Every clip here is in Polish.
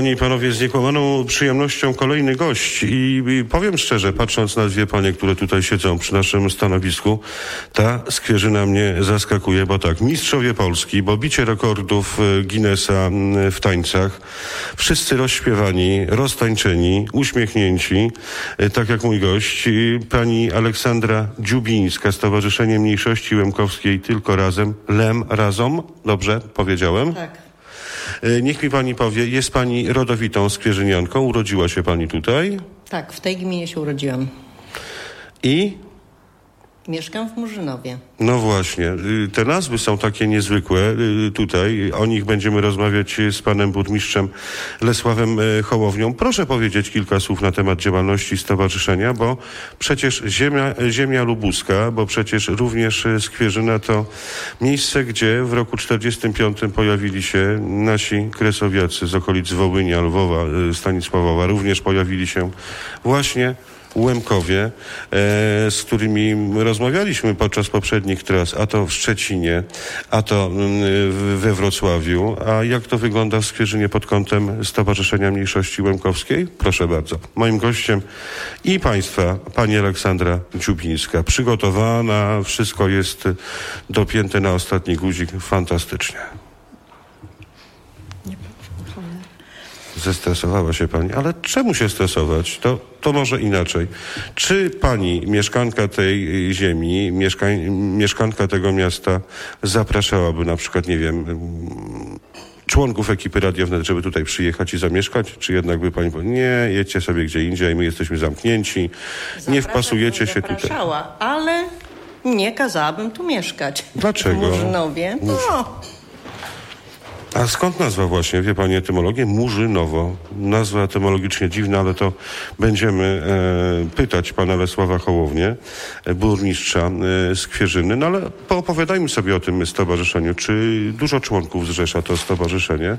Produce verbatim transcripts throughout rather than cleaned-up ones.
Panie i panowie, z niekłamaną przyjemnością kolejny gość i, i powiem szczerze, patrząc na dwie panie, które tutaj siedzą przy naszym stanowisku, ta Skwierzyna mnie zaskakuje, bo tak, mistrzowie Polski, bo bicie rekordów Guinnessa w tańcach, wszyscy rozśpiewani, roztańczeni, uśmiechnięci, tak jak mój gość, pani Aleksandra Dziubińska, Stowarzyszenie Mniejszości Łemkowskiej Tylko Razem, Lem Razom, dobrze powiedziałem? Tak. Niech mi pani powie, jest pani rodowitą skwierzynianką, urodziła się pani tutaj? Tak, w tej gminie się urodziłam. I? Mieszkam w Murzynowie. No właśnie, te nazwy są takie niezwykłe tutaj, o nich będziemy rozmawiać z panem burmistrzem Lesławem Hołownią. Proszę powiedzieć kilka słów na temat działalności stowarzyszenia, bo przecież ziemia, ziemia lubuska, bo przecież również Skwierzyna to miejsce, gdzie w roku czterdziestym piątym pojawili się nasi kresowiacy z okolic Wołynia, Lwowa, Stanisławowa, również pojawili się właśnie Łemkowie, e, z którymi rozmawialiśmy podczas poprzednich tras, a to w Szczecinie, a to y, we Wrocławiu. A jak to wygląda w Skwierzynie pod kątem Stowarzyszenia Mniejszości Łemkowskiej? Proszę bardzo. Moim gościem i państwa, pani Aleksandra Dziubińska. Przygotowana, wszystko jest dopięte na ostatni guzik. Fantastycznie. Zestresowała się pani, ale czemu się stresować? To, to może inaczej. Czy pani, mieszkanka tej ziemi, mieszka, mieszkanka tego miasta, zapraszałaby na przykład, nie wiem, członków ekipy Radia Wnet, żeby tutaj przyjechać i zamieszkać? Czy jednak by pani powiedziała, nie, jedźcie sobie gdzie indziej, my jesteśmy zamknięci, Zapraszam, nie wpasujecie się tutaj? Zapraszała, ale nie kazałabym tu mieszkać. Dlaczego? W Murzynowie. No. A skąd nazwa właśnie, wie pani etymologię? Murzynowo. Nazwa etymologicznie dziwna, ale to będziemy e, pytać pana Lesława Hołownię, e, burmistrza e, Skwierzyny. No ale poopowiadajmy sobie o tym stowarzyszeniu. Czy dużo członków zrzesza to stowarzyszenie?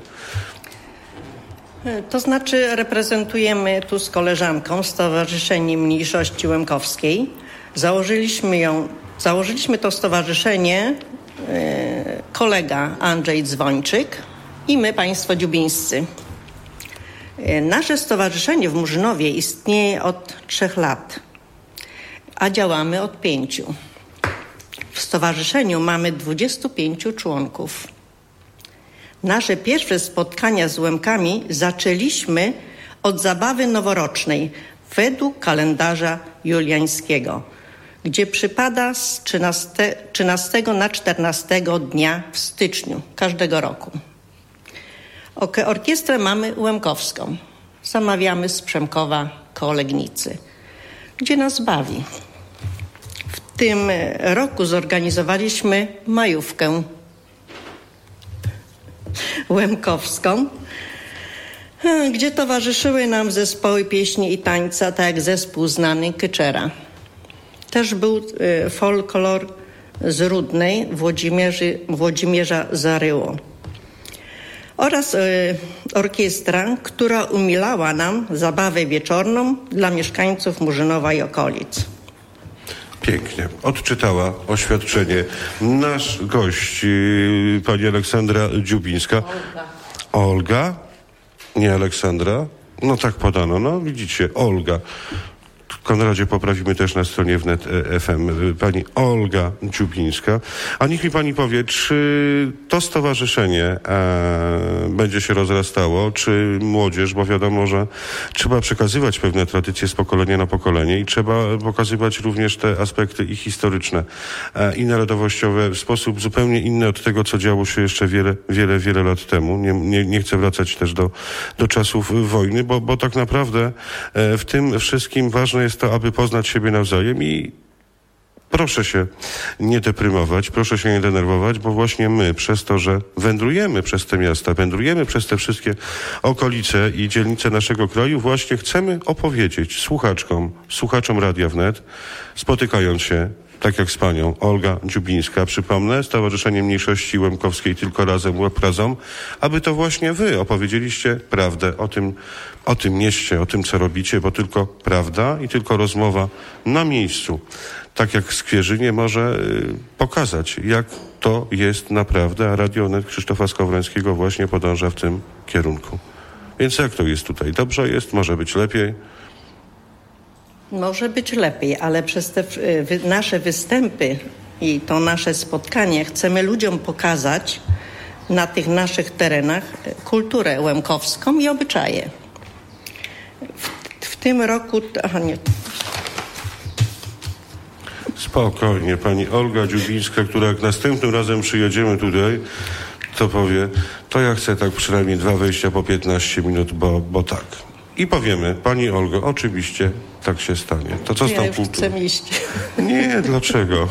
To znaczy reprezentujemy tu z koleżanką Stowarzyszenie Mniejszości Łemkowskiej. Założyliśmy ją, założyliśmy to stowarzyszenie kolega Andrzej Dzwończyk i my, państwo dziubińscy. Nasze stowarzyszenie w Murzynowie istnieje od trzech lat, a działamy od pięciu. W stowarzyszeniu mamy dwudziestu pięciu członków. Nasze pierwsze spotkania z Łemkami zaczęliśmy od zabawy noworocznej według kalendarza juliańskiego, gdzie przypada z trzynastego na czternastego dnia w styczniu każdego roku. Orkiestrę mamy łemkowską. Zamawiamy z Przemkowa koło Legnicy, gdzie nas bawi. W tym roku zorganizowaliśmy majówkę łemkowską, gdzie towarzyszyły nam zespoły pieśni i tańca, tak jak zespół znany Kyczera. Też był y, folklor z Rudnej, Włodzimierzy, Włodzimierza Zaryło. Oraz y, orkiestra, która umilała nam zabawę wieczorną dla mieszkańców Murzynowa i okolic. Pięknie. Odczytała oświadczenie nasz gość, yy, pani Aleksandra Dziubińska. Olga. Olga? Nie Aleksandra? No tak podano. No widzicie, Olga. Konradzie, poprawimy też na stronie Wnet F M. Pani Olga Dziubińska. A niech mi pani powie, czy to stowarzyszenie e, będzie się rozrastało, czy młodzież, bo wiadomo, że trzeba przekazywać pewne tradycje z pokolenia na pokolenie i trzeba pokazywać również te aspekty i historyczne, e, i narodowościowe w sposób zupełnie inny od tego, co działo się jeszcze wiele, wiele, wiele lat temu. Nie, nie, nie chcę wracać też do, do czasów wojny, bo, bo tak naprawdę e, w tym wszystkim ważne jest to, aby poznać siebie nawzajem i proszę się nie deprymować, proszę się nie denerwować, bo właśnie my przez to, że wędrujemy przez te miasta, wędrujemy przez te wszystkie okolice i dzielnice naszego kraju, właśnie chcemy opowiedzieć słuchaczkom, słuchaczom Radia Wnet, spotykając się tak jak z panią Olga Dziubińska, przypomnę, Stowarzyszenie Mniejszości Łemkowskiej Tylko Razem, Łeb Razom, aby to właśnie wy opowiedzieliście prawdę o tym, o tym mieście, o tym, co robicie, bo tylko prawda i tylko rozmowa na miejscu, tak jak w Skwierzynie, może y, pokazać, jak to jest naprawdę, a Radio Net Krzysztofa Skowrońskiego właśnie podąża w tym kierunku. Więc jak to jest tutaj? Dobrze jest? Może być lepiej? Może być lepiej, ale przez te wy, nasze występy i to nasze spotkanie chcemy ludziom pokazać na tych naszych terenach kulturę łemkowską i obyczaje. W, w tym roku... Aha, nie. Spokojnie, pani Olga Dziubińska, która jak następnym razem przyjedziemy tutaj, to powie, to ja chcę tak przynajmniej dwa wejścia po piętnaście minut, bo, bo tak. I powiemy, pani Olgo, oczywiście tak się stanie. To co z tą ja kulturą? chcę iść. Nie, dlaczego?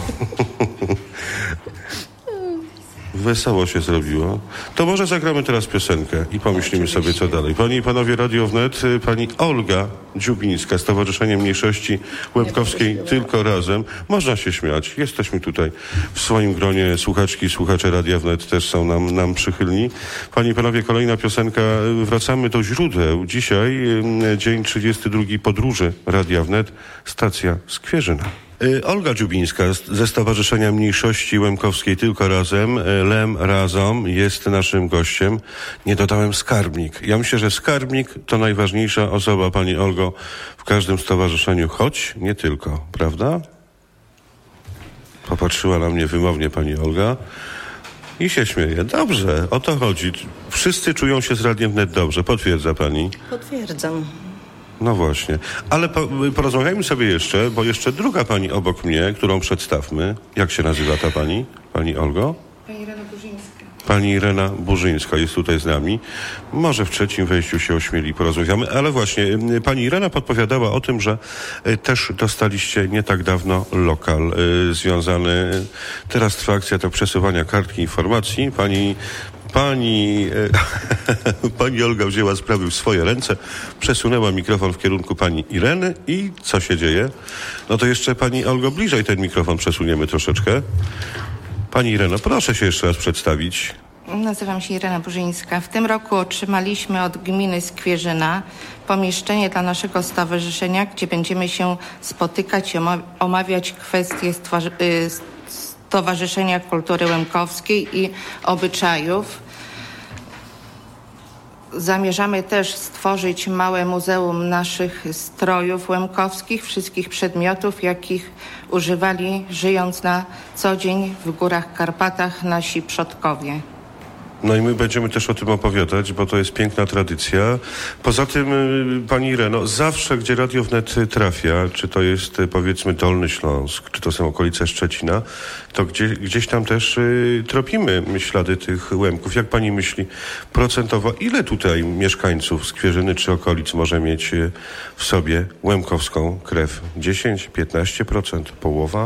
Wesoło się zrobiło. To może zagramy teraz piosenkę i pomyślimy sobie, co dalej. Panie i panowie Radio Wnet, pani Olga Dziubińska, Stowarzyszenie Mniejszości Łemkowskiej Tylko Razem. Można się śmiać. Jesteśmy tutaj w swoim gronie. Słuchaczki i słuchacze Radia Wnet też są nam, nam przychylni. Panie i panowie, kolejna piosenka. Wracamy do źródeł. Dzisiaj dzień trzydziesty drugi podróży Radia Wnet. Stacja Skwierzyna. Olga Dziubińska ze Stowarzyszenia Mniejszości Łemkowskiej Tylko Razem, Lem Razom, jest naszym gościem. Nie dodałem skarbnik. Ja myślę, że skarbnik to najważniejsza osoba, pani Olgo, w każdym stowarzyszeniu, choć nie tylko, prawda? Popatrzyła na mnie wymownie pani Olga i się śmieje. Dobrze, o to chodzi. Wszyscy czują się z Radiem Wnet dobrze. Potwierdza pani? Potwierdzam. No właśnie. Ale po, porozmawiajmy sobie jeszcze, bo jeszcze druga pani obok mnie, którą przedstawmy. Jak się nazywa ta pani? Pani Olgo? Pani Irena Burzyńska. Pani Irena Burzyńska jest tutaj z nami. Może w trzecim wejściu się ośmieli, porozmawiamy. Ale właśnie, pani Irena podpowiadała o tym, że też dostaliście nie tak dawno lokal y, związany. Teraz trwa akcja to przesuwania kartki informacji. Pani Pani, e, pani Olga wzięła sprawy w swoje ręce, przesunęła mikrofon w kierunku pani Ireny i co się dzieje? No to jeszcze pani Olgo bliżej ten mikrofon przesuniemy troszeczkę. Pani Ireno, proszę się jeszcze raz przedstawić. Nazywam się Irena Burzyńska. W tym roku otrzymaliśmy od gminy Skwierzyna pomieszczenie dla naszego stowarzyszenia, gdzie będziemy się spotykać i omawiać kwestie stwarzy- y- Stowarzyszenia Kultury Łemkowskiej i Obyczajów. Zamierzamy też stworzyć małe muzeum naszych strojów łemkowskich, wszystkich przedmiotów, jakich używali, żyjąc na co dzień w Górach Karpatach nasi przodkowie. No i my będziemy też o tym opowiadać, bo to jest piękna tradycja. Poza tym, pani Ireno, zawsze, gdzie Radio Wnet trafia, czy to jest, powiedzmy, Dolny Śląsk, czy to są okolice Szczecina, to gdzie, gdzieś tam też y, tropimy ślady tych Łemków. Jak pani myśli procentowo, ile tutaj mieszkańców Skwierzyny czy okolic może mieć y, w sobie łemkowską krew? dziesięć, piętnaście procent? Połowa?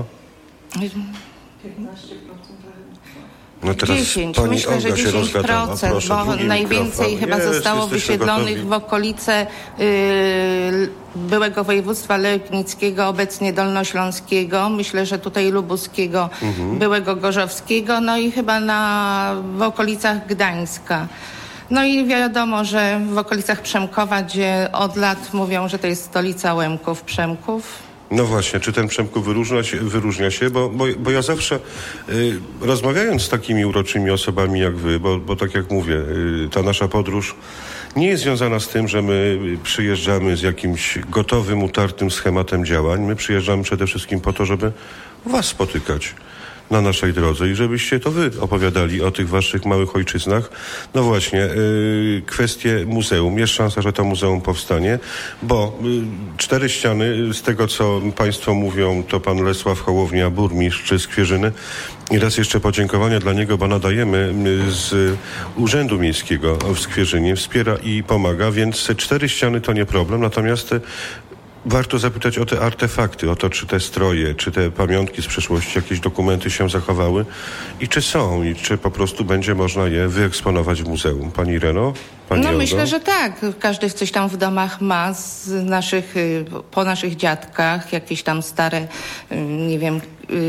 piętnaście procent. No teraz dziesięć, pani myślę, Olga że dziesięć procent, bo najwięcej mikrofon. chyba Jest, zostało wysiedlonych gotowi. w okolice y, byłego województwa legnickiego, obecnie dolnośląskiego, myślę, że tutaj lubuskiego, mhm. byłego gorzowskiego, no i chyba na, w okolicach Gdańska. No i wiadomo, że w okolicach Przemkowa, gdzie od lat mówią, że to jest stolica Łemków, Przemków. No właśnie, czy ten Przemku wyróżnia się, wyróżnia się? Bo, bo, bo ja zawsze y, rozmawiając z takimi uroczymi osobami jak wy, bo, bo tak jak mówię, y, ta nasza podróż nie jest związana z tym, że my przyjeżdżamy z jakimś gotowym, utartym schematem działań. My przyjeżdżamy przede wszystkim po to, żeby was spotykać na naszej drodze i żebyście to wy opowiadali o tych waszych małych ojczyznach. No właśnie, yy, kwestie muzeum. Jest szansa, że to muzeum powstanie, bo yy, cztery ściany, z tego co państwo mówią, to pan Lesław Hołownia, burmistrz Skwierzyny. I raz jeszcze podziękowania dla niego, bo nadajemy yy, z Urzędu Miejskiego w Skwierzynie, wspiera i pomaga, więc cztery ściany to nie problem, natomiast yy, warto zapytać o te artefakty, o to, czy te stroje, czy te pamiątki z przeszłości, jakieś dokumenty się zachowały i czy są, i czy po prostu będzie można je wyeksponować w muzeum. Pani Ireno? Pani No Olgo? myślę, że tak. Każdy coś tam w domach ma z naszych, po naszych dziadkach, jakieś tam stare, nie wiem...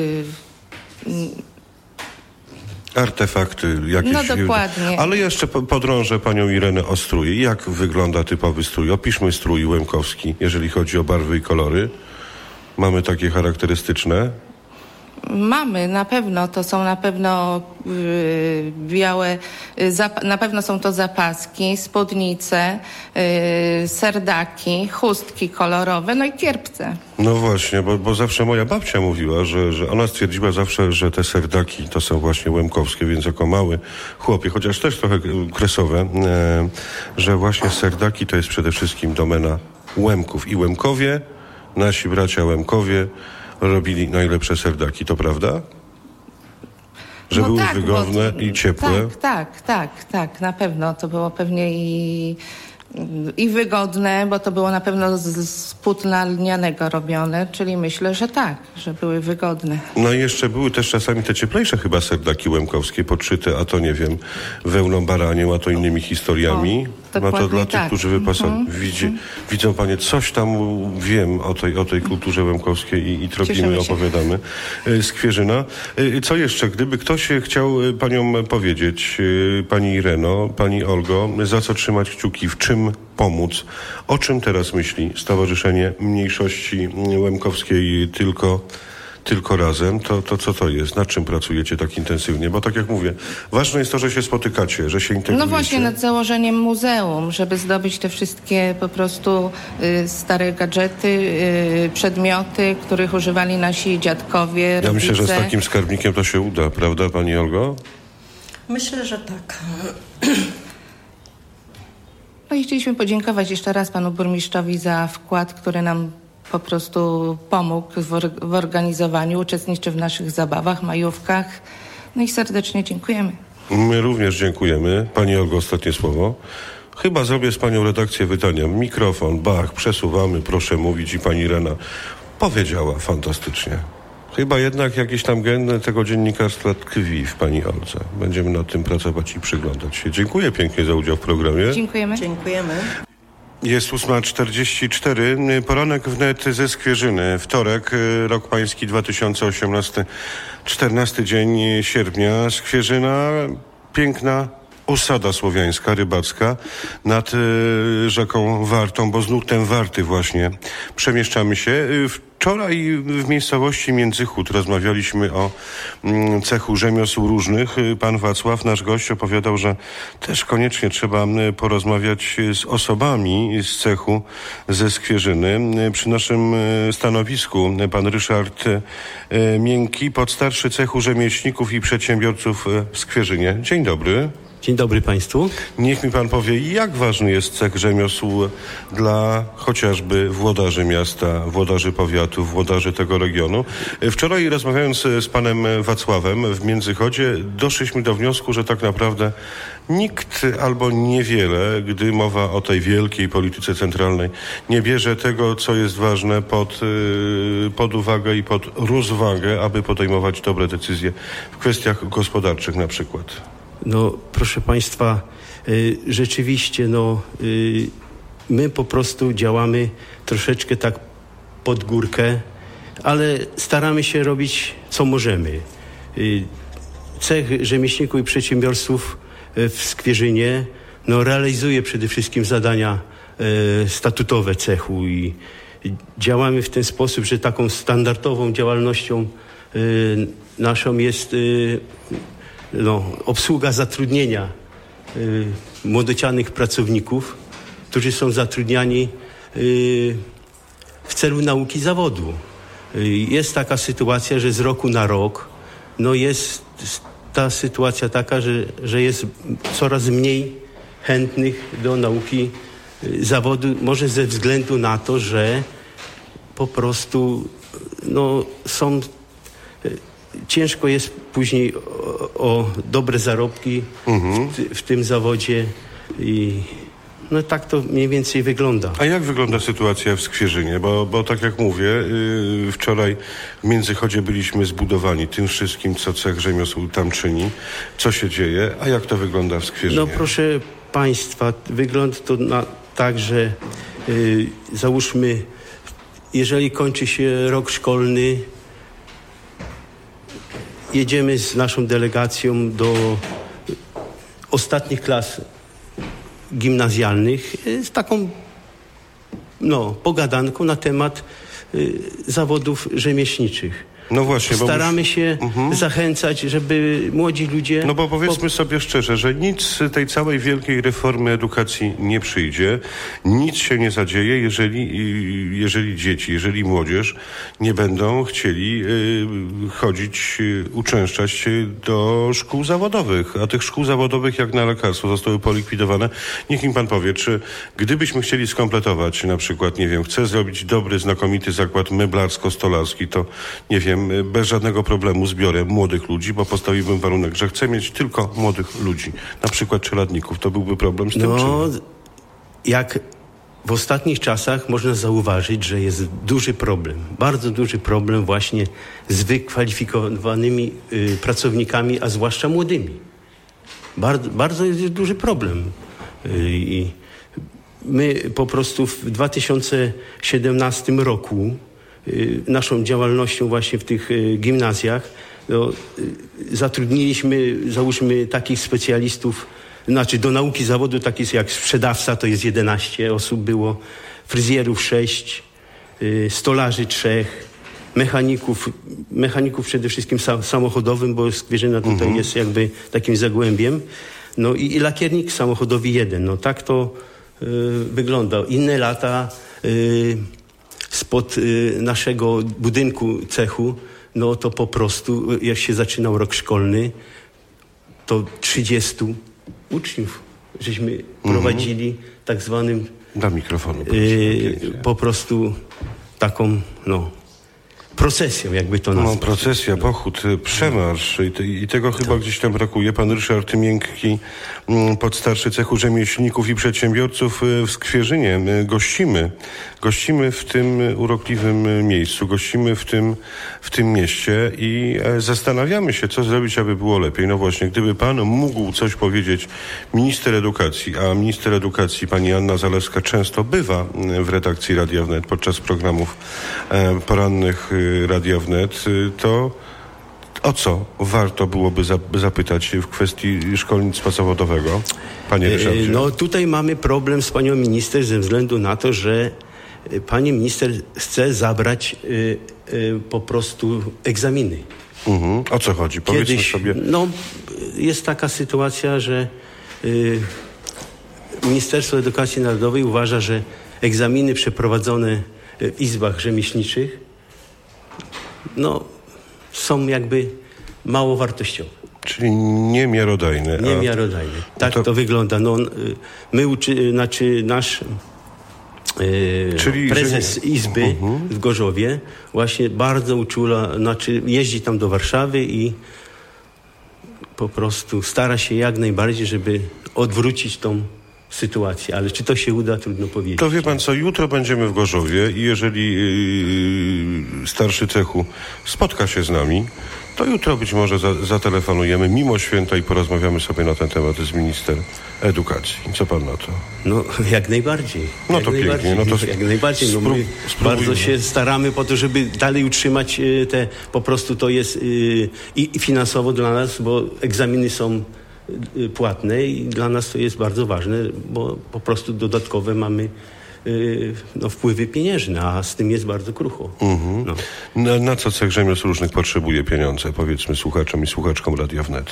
Artefakty jakieś. No dokładnie. Ale jeszcze podrążę panią Irenę o strój. Jak wygląda typowy strój? Opiszmy strój łemkowski, jeżeli chodzi o barwy i kolory. Mamy takie charakterystyczne. Mamy, na pewno. To są na pewno yy, białe, yy, zap- na pewno są to zapaski, spódnice, yy, serdaki, chustki kolorowe, no i kierpce. No właśnie, bo, bo zawsze moja babcia mówiła, że, że ona stwierdziła zawsze, że te serdaki to są właśnie łemkowskie, więc jako mały chłopie, chociaż też trochę kresowe, e, że właśnie serdaki to jest przede wszystkim domena Łemków. I Łemkowie, nasi bracia Łemkowie robili najlepsze serdaki, to prawda? Że no były tak, wygodne bo, i ciepłe? Tak, tak, tak, tak, na pewno. To było pewnie i, i wygodne, bo to było na pewno z, z płótna lnianego robione, czyli myślę, że tak, że były wygodne. No i jeszcze były też czasami te cieplejsze chyba serdaki łemkowskie, podszyte, a to nie wiem, wełną baranią, a to innymi historiami. O, no to dla tych, tak. którzy wypasowali. Mhm. Widzi, widzą panie, coś tam wiem o tej, o tej kulturze łemkowskiej i, i tropimy, opowiadamy. Skwierzyna. Co jeszcze? Gdyby ktoś chciał paniom powiedzieć, pani Ireno, pani Olgo, za co trzymać kciuki, w czym pomóc, o czym teraz myśli Stowarzyszenie Mniejszości Łemkowskiej tylko Tylko razem, to, to co to jest? Nad czym pracujecie tak intensywnie? Bo tak jak mówię, ważne jest to, że się spotykacie, że się integrujecie. No właśnie nad założeniem muzeum, żeby zdobyć te wszystkie po prostu y, stare gadżety, y, przedmioty, których używali nasi dziadkowie, Ja rodzice. myślę, że z takim skarbnikiem to się uda, prawda pani Olgo? Myślę, że tak. No i chcieliśmy podziękować jeszcze raz panu burmistrzowi za wkład, który nam po prostu pomógł w, or- w organizowaniu, uczestniczy w naszych zabawach, majówkach. No i serdecznie dziękujemy. My również dziękujemy. Pani Olgo, ostatnie słowo. Chyba zrobię z panią redakcję wydania. Mikrofon, bach, przesuwamy, proszę mówić i pani Irena powiedziała fantastycznie. Chyba jednak jakiś tam gen tego dziennikarstwa tkwi w pani Olce. Będziemy nad tym pracować i przyglądać się. Dziękuję pięknie za udział w programie. Dziękujemy. Dziękujemy. Jest ósma czterdzieści cztery. Poranek wnet ze Skwierzyny. Wtorek, rok pański dwa tysiące osiemnasty. czternasty dzień sierpnia. Skwierzyna, piękna osada słowiańska, rybacka nad y, rzeką Wartą, bo z nurtem Warty właśnie przemieszczamy się. Wczoraj w miejscowości Międzychód rozmawialiśmy o mm, cechu rzemiosł różnych. Pan Wacław, nasz gość, opowiadał, że też koniecznie trzeba porozmawiać z osobami z cechu ze Skwierzyny. Przy naszym stanowisku pan Ryszard Miękki, podstarszy cechu rzemieślników i przedsiębiorców w Skwierzynie. Dzień dobry. Dzień dobry Państwu. Niech mi pan powie, jak ważny jest cech rzemiosł dla chociażby włodarzy miasta, włodarzy powiatu, włodarzy tego regionu. Wczoraj rozmawiając z panem Wacławem w Międzychodzie, doszliśmy do wniosku, że tak naprawdę nikt albo niewiele, gdy mowa o tej wielkiej polityce centralnej, nie bierze tego, co jest ważne pod, pod uwagę i pod rozwagę, aby podejmować dobre decyzje w kwestiach gospodarczych na przykład. No, proszę Państwa, y, rzeczywiście, no, y, my po prostu działamy troszeczkę tak pod górkę, ale staramy się robić, co możemy. Y, cech rzemieślników i przedsiębiorców y, w Skwierzynie, no, realizuje przede wszystkim zadania y, statutowe cechu i y, działamy w ten sposób, że taką standardową działalnością y, naszą jest y, No, obsługa zatrudnienia y, młodocianych pracowników, którzy są zatrudniani y, w celu nauki zawodu. Y, jest taka sytuacja, że z roku na rok no jest ta sytuacja taka, że, że jest coraz mniej chętnych do nauki y, zawodu, może ze względu na to, że po prostu no, są... Y, ciężko jest później o, o dobre zarobki mhm. w, w tym zawodzie i no tak to mniej więcej wygląda. A jak wygląda sytuacja w Skwierzynie? Bo, bo tak jak mówię, yy, wczoraj w Międzychodzie byliśmy zbudowani tym wszystkim, co cech rzemiosł tam czyni, co się dzieje, a jak to wygląda w Skwierzynie? No proszę Państwa, wygląda to na, tak, że yy, załóżmy, jeżeli kończy się rok szkolny, jedziemy z naszą delegacją do ostatnich klas gimnazjalnych z taką no, pogadanką na temat y, zawodów rzemieślniczych. No właśnie, bo staramy musi... się mhm. zachęcać, żeby młodzi ludzie... No bo powiedzmy po... sobie szczerze, że nic z tej całej wielkiej reformy edukacji nie przyjdzie, nic się nie zadzieje, jeżeli, jeżeli dzieci, jeżeli młodzież nie będą chcieli y, chodzić, y, uczęszczać się do szkół zawodowych, a tych szkół zawodowych jak na lekarstwo zostały polikwidowane. Niech mi pan powie, czy gdybyśmy chcieli skompletować na przykład, nie wiem, chcę zrobić dobry, znakomity zakład meblarsko-stolarski, to nie wiem, bez żadnego problemu zbiorę młodych ludzi, bo postawiłbym warunek, że chcę mieć tylko młodych ludzi, na przykład czeladników. To byłby problem z tym, no, czy... jak w ostatnich czasach można zauważyć, że jest duży problem, bardzo duży problem właśnie z wykwalifikowanymi y, pracownikami, a zwłaszcza młodymi. Bardzo, bardzo jest duży problem. Y, I my po prostu w dwa tysiące siedemnastym roku y, naszą działalnością właśnie w tych y, gimnazjach no, y, zatrudniliśmy, załóżmy, takich specjalistów, znaczy do nauki zawodu takich jak sprzedawca, to jest jedenaście osób było, fryzjerów sześć, y, stolarzy trzech, mechaników, mechaników przede wszystkim sa, samochodowym, bo Skwierzyna tutaj mhm. jest jakby takim zagłębiem, no i, i lakiernik samochodowy jeden. No tak to y, wygląda. Inne lata y, spod y, naszego budynku cechu, no to po prostu jak się zaczynał rok szkolny, to trzydziestu uczniów żeśmy mhm. prowadzili tak zwanym do mikrofonu y, po prostu taką no procesją, jakby to nazwać. No, procesja, pochód, przemarsz i, te, i tego chyba tak. gdzieś tam brakuje. Pan Ryszard Miękki, podstarszy cechu rzemieślników i przedsiębiorców w Skwierzynie. Gościmy, gościmy w tym urokliwym miejscu, gościmy w tym, w tym mieście i zastanawiamy się, co zrobić, aby było lepiej. No właśnie, gdyby pan mógł coś powiedzieć minister edukacji, a minister edukacji pani Anna Zalewska często bywa w redakcji Radia Wnet podczas programów porannych Radia Wnet, to o co warto byłoby zapytać w kwestii szkolnictwa zawodowego, panie Ryszardzie? No tutaj mamy problem z panią minister ze względu na to, że pani minister chce zabrać y, y, po prostu egzaminy. Mhm. O co chodzi? Powiedzmy Kiedyś, sobie. No jest taka sytuacja, że y, Ministerstwo Edukacji Narodowej uważa, że egzaminy przeprowadzone w izbach rzemieślniczych no, są jakby mało wartościowe. Czyli niemiarodajne. Niemiarodajne. Tak to, to wygląda. No, my uczy, znaczy nasz yy, Czyli, prezes nie... Izby uh-huh. w Gorzowie właśnie bardzo uczula, znaczy jeździ tam do Warszawy i po prostu stara się jak najbardziej, żeby odwrócić tą sytuację, ale czy to się uda, trudno powiedzieć. To wie pan co, jutro będziemy w Gorzowie i jeżeli yy, starszy cechu spotka się z nami, to jutro być może za, zatelefonujemy mimo święta i porozmawiamy sobie na ten temat z minister edukacji. Co pan na to? No jak najbardziej. No jak to najbardziej. pięknie. No to jak najbardziej. No, my bardzo się staramy po to, żeby dalej utrzymać te, po prostu to jest yy, i finansowo dla nas, bo egzaminy są płatne i dla nas to jest bardzo ważne, bo po prostu dodatkowe mamy yy, no, wpływy pieniężne, a z tym jest bardzo krucho. Mhm. No. Na, na co cech rzemiosł różnych potrzebuje pieniądze, powiedzmy słuchaczom i słuchaczkom Radia Wnet?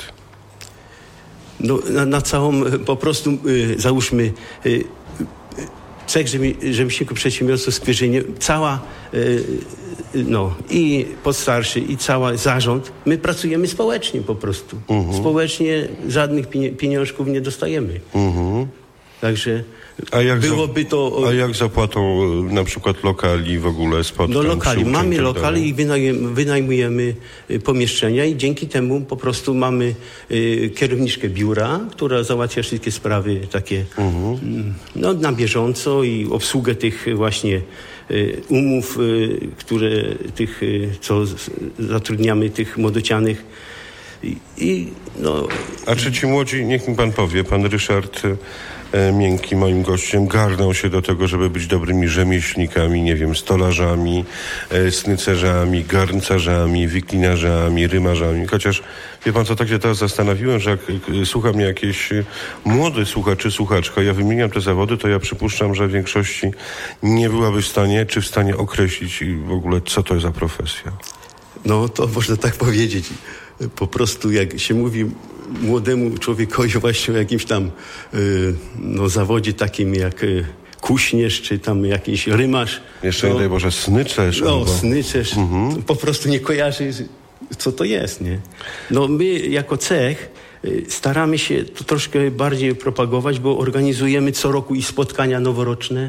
No, na, na całą po prostu yy, załóżmy yy, cech rzemieślników przedsiębiorców w Skwierzynie, cała yy, no i podstarszy i cały zarząd, my pracujemy społecznie po prostu. Uh-huh. Społecznie żadnych pieniążków nie dostajemy. Uh-huh. Także a jak byłoby za, to... A jak zapłatą na przykład lokali w ogóle spotkań? No lokali. Mamy lokale i wynajmujemy, wynajmujemy pomieszczenia i dzięki temu po prostu mamy y, kierowniczkę biura, która załatwia wszystkie sprawy takie uh-huh. no, na bieżąco i obsługę tych właśnie y, umów, y, które tych, y, co z, zatrudniamy tych młodocianych. I, i, no... A czy ci młodzi, niech mi pan powie, pan Ryszard e, Miękki, moim gościem, garną się do tego, żeby być dobrymi rzemieślnikami, nie wiem, stolarzami, e, snycerzami, garncarzami, wiklinarzami, rymarzami. Chociaż, wie pan co, tak się teraz zastanowiłem, że jak e, słucha mnie jakiś młody słuchacz czy słuchaczka, ja wymieniam te zawody, to ja przypuszczam, że w większości nie byłaby w stanie, czy w stanie określić w ogóle, co to jest za profesja. No to można tak powiedzieć. Po prostu jak się mówi młodemu człowiekowi właśnie o jakimś tam y, no, zawodzie takim jak y, kuśnierz, czy tam jakiś rymarz. Jeszcze no, nie daj Boże, smyczerz. No, albo... smyczerz. Mhm. Po prostu nie kojarzy, co to jest, nie? No my jako cech y, staramy się to troszkę bardziej propagować, bo organizujemy co roku i spotkania noworoczne.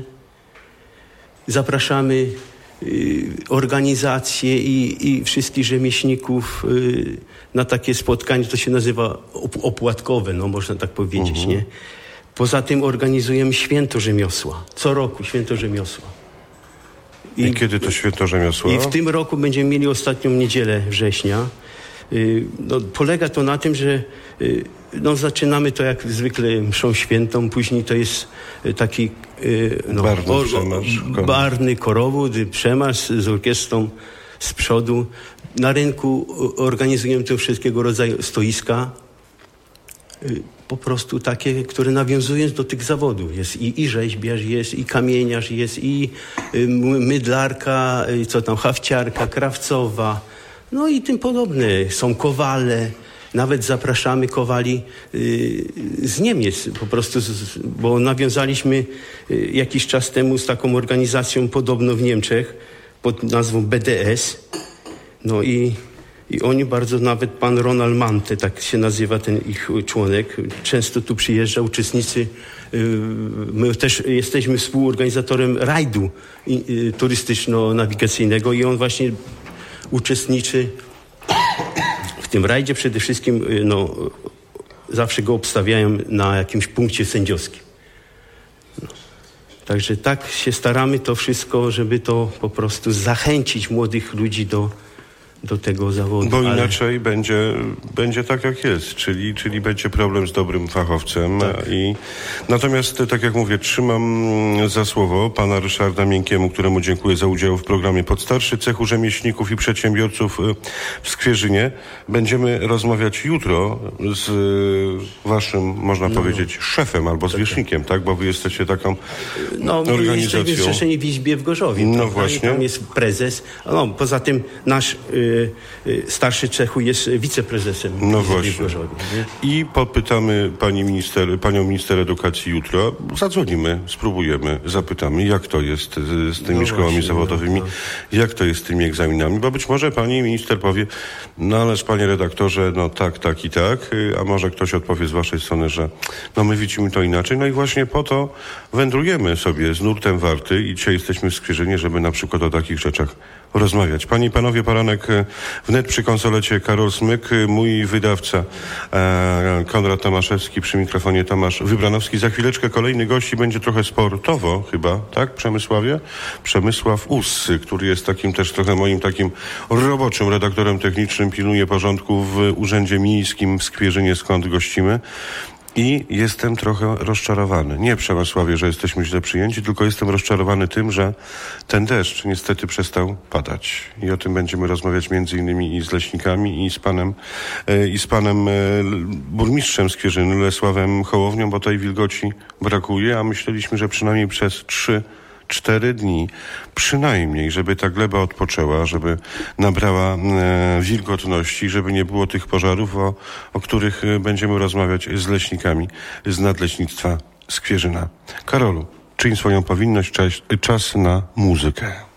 Zapraszamy y, organizacje i, i wszystkich rzemieślników y, na takie spotkanie, to się nazywa op- opłatkowe, no można tak powiedzieć, uh-huh. nie? Poza tym organizujemy święto rzemiosła. Co roku święto rzemiosła. I, I kiedy to święto rzemiosła? I w tym roku będziemy mieli ostatnią niedzielę września. Y, no, polega to na tym, że y, no, zaczynamy to jak zwykle mszą świętą, później to jest taki y, no, barwny or, przemarsz, barwny korowód, przemarsz z orkiestrą z przodu. Na rynku organizujemy to wszystkiego rodzaju stoiska, y, po prostu takie, które nawiązują do tych zawodów. Jest i, i rzeźbiarz jest, i kamieniarz jest, i y, mydlarka, y, co tam, hafciarka, krawcowa, no i tym podobne. Są kowale. Nawet zapraszamy kowali y, z Niemiec, po prostu, z, bo nawiązaliśmy y, jakiś czas temu z taką organizacją podobno w Niemczech pod nazwą B D S. No i, i oni bardzo, nawet pan Ronald Mante, tak się nazywa ten ich członek, często tu przyjeżdża, uczestnicy. Y, my też jesteśmy współorganizatorem rajdu y, y, turystyczno-nawigacyjnego i on właśnie uczestniczy w tym rajdzie. Przede wszystkim no, zawsze go obstawiają na jakimś punkcie sędziowskim. No. Także tak się staramy to wszystko, żeby to po prostu zachęcić młodych ludzi do, do tego zawodu. Bo ale... inaczej będzie, będzie tak jak jest, czyli, czyli będzie problem z dobrym fachowcem. Tak. I natomiast, tak jak mówię, trzymam za słowo pana Ryszarda Miękiemu, któremu dziękuję za udział w programie Podstarszy Cechu Rzemieślników i Przedsiębiorców w Skwierzynie. Będziemy rozmawiać jutro z waszym, można no, powiedzieć, szefem albo zwierzchnikiem, tak? Bo wy jesteście taką no, organizacją. No, jesteśmy zrzeszeni w Izbie w Gorzowie. No prawda? właśnie. I tam jest prezes. No, poza tym nasz y, y, starszy cechu jest wiceprezesem no Izby właśnie. w Gorzowie. Nie? I popytamy pani minister, panią minister edukacji jutro. Zadzwonimy, spróbujemy, zapytamy, jak to jest z, z tymi no szkołami właśnie, zawodowymi, no, no. jak to jest z tymi egzaminami, bo być może pani minister powie, no ależ panie redaktorze, no tak, tak i tak, a może ktoś odpowie z waszej strony, że no my widzimy to inaczej. No i właśnie po to wędrujemy sobie z nurtem warty i dzisiaj jesteśmy w Skwierzynie, żeby na przykład o takich rzeczach rozmawiać. Panie i panowie, poranek wnet przy konsolecie Karol Smyk, mój wydawca e, Konrad Tomaszewski, przy mikrofonie Tomasz Wybranowski. Za chwileczkę kolejny gości, będzie trochę sportowo chyba, tak? Przemysławie? Przemysław Ussy, który jest takim też trochę moim takim roboczym redaktorem technicznym, pilnuje porządku w Urzędzie Miejskim w Skwierzynie, skąd gościmy. I jestem trochę rozczarowany. Nie, Przemysławie, że jesteśmy źle przyjęci, tylko jestem rozczarowany tym, że ten deszcz niestety przestał padać. I o tym będziemy rozmawiać między innymi i z leśnikami, i z panem, e, i z panem e, burmistrzem Skwierzyny, Lesławem Hołownią, bo tej wilgoci brakuje, a myśleliśmy, że przynajmniej przez trzy Cztery dni, przynajmniej, żeby ta gleba odpoczęła, żeby nabrała e, wilgotności, żeby nie było tych pożarów, o, o których będziemy rozmawiać z leśnikami z Nadleśnictwa Skwierzyna. Karolu, czyń swoją powinność, czas, czas na muzykę.